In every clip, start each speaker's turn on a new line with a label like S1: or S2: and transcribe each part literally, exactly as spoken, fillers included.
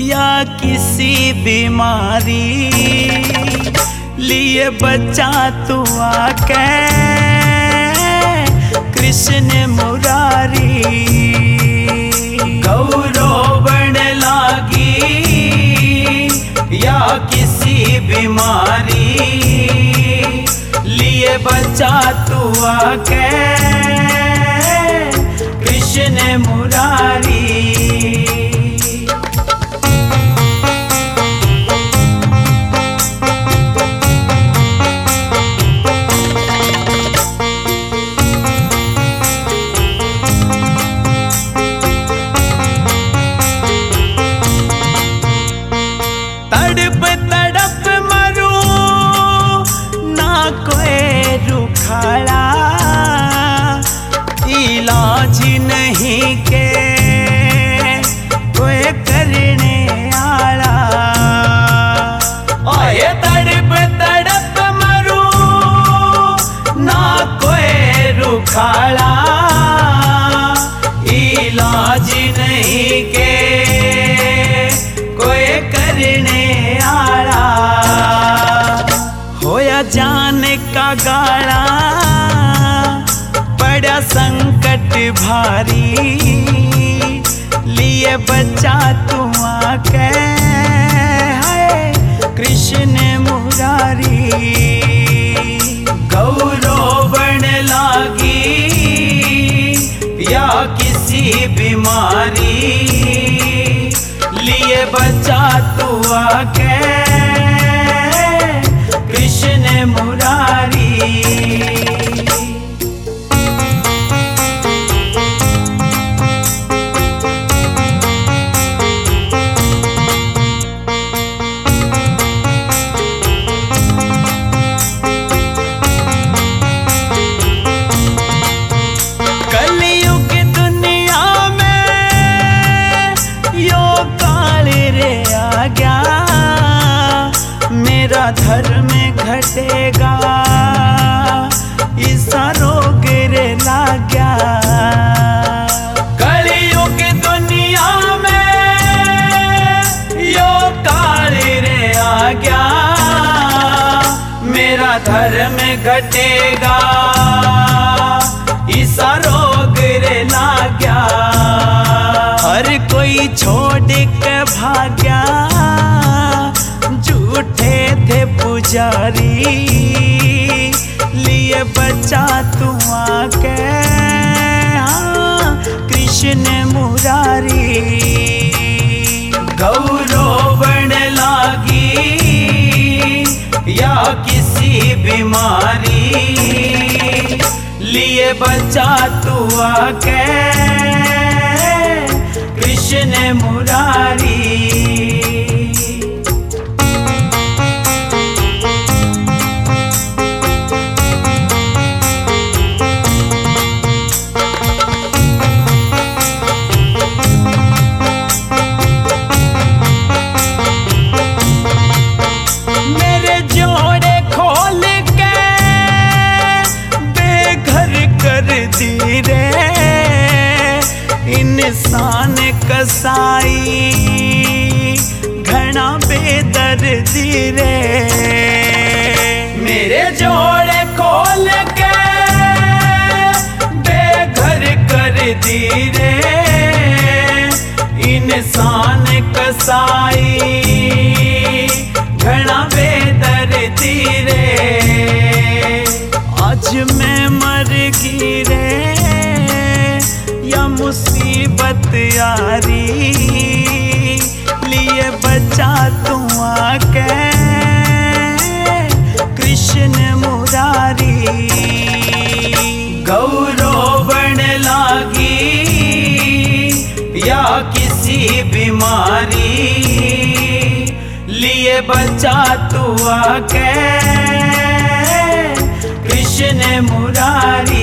S1: या किसी बीमारी लिए बचा तू आके कृष्ण मुरारी। गौरव बन लागी या किसी बीमारी लिए बचा तू आके कृष्ण मुरारी। तड़प तड़प मरूं ना कोई रुखाड़ा, इलाज नहीं के कोई करने आला। आए तड़प तड़प मरूं ना कोई रुखाड़ा, इलाज नहीं के कोई करने आला। होया जाने का गाड़ा बड़ा संकट भारी, लिए बचा तू आके है कृष्ण मुरारी। गौरव बन लागी या किसी बीमारी लिए बचा तू आके कृष्ण मुरारी। कलयुग दुनिया में यो काल रे आ गया, मेरा धर्म घटेगा ऐसा रोग रे लाग गया। कलयुग दुनिया में यो काल रे आ गया, मेरा धर्म घटेगा ऐसा रोग रे लाग गया। हर कोई छोड़ के भाग्या, झूठे थे पुजारी लिए बचा तू आके हाँ कृष्ण मुरारी। गौरव बन लागी या किसी बीमारी लिए बचा तू आके कृष्ण मुरारी। मेरे जोड़े खोल के बेघर कर दी रे इंसान कसाई, घना बेदर्दी रे। मेरे जोड़े खोल के बेघर कर दी रे इंसान कसाई, घना बेदर्दी रे। आज मैं मर गई रे या मुसीबत यारी लिए बचा तू आके कृष्ण मुरारी। गौरव बन लागी या किसी बीमारी लिए बचा तू आके कृष्ण मुरारी।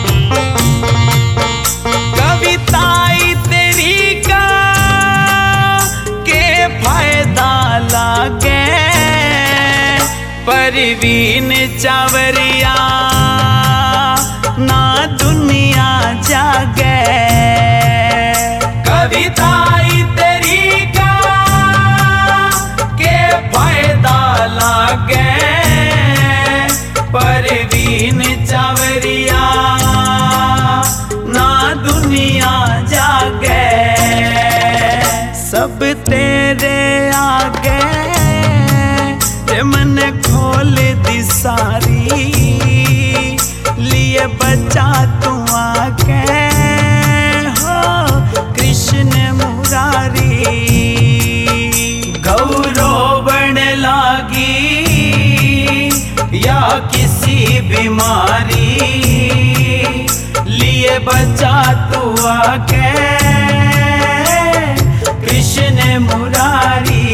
S1: कविताई तेरी का परवीन चावरिया ना दुनिया जागे कविता तेरी का के फायदा लागे परवीन चावरिया ना दुनिया जागे सब तेरे आगे ते मन खोल दी सारी लिए बचा तू आके हो कृष्ण मुरारी गौरव बन लागी या किसी बीमारी लिए बचा तू आके कृष्ण मुरारी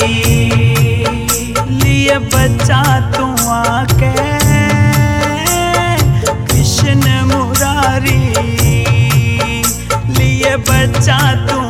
S1: लिए बचा तू आके कृष्ण मुरारी लिए बचा तू